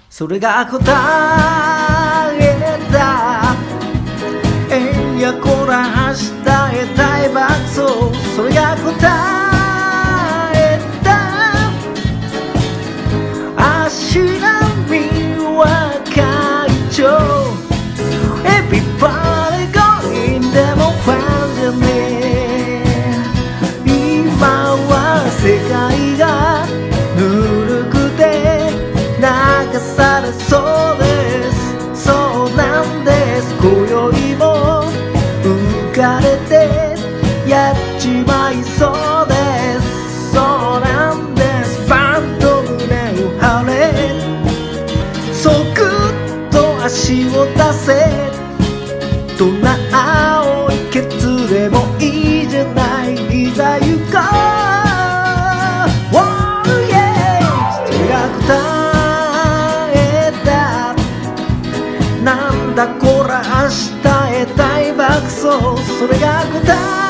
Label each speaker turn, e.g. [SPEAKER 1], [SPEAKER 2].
[SPEAKER 1] それが答えだ。えんやこらしたえたい爆走、それが答えだ。足並みは会長、Everybody going でもファンじゃねえ。今は世界がぬるくて流されそうです。そうなんです。今宵も浮かれてやっちまいそうです。そうなんです。バンと胸を張れ、そうぐっと足を出せ。どんな青いケツでもいいじゃない。いざ行こう、oh yeah、 それが答えだ。なんだこら明日へ大爆走、それが答え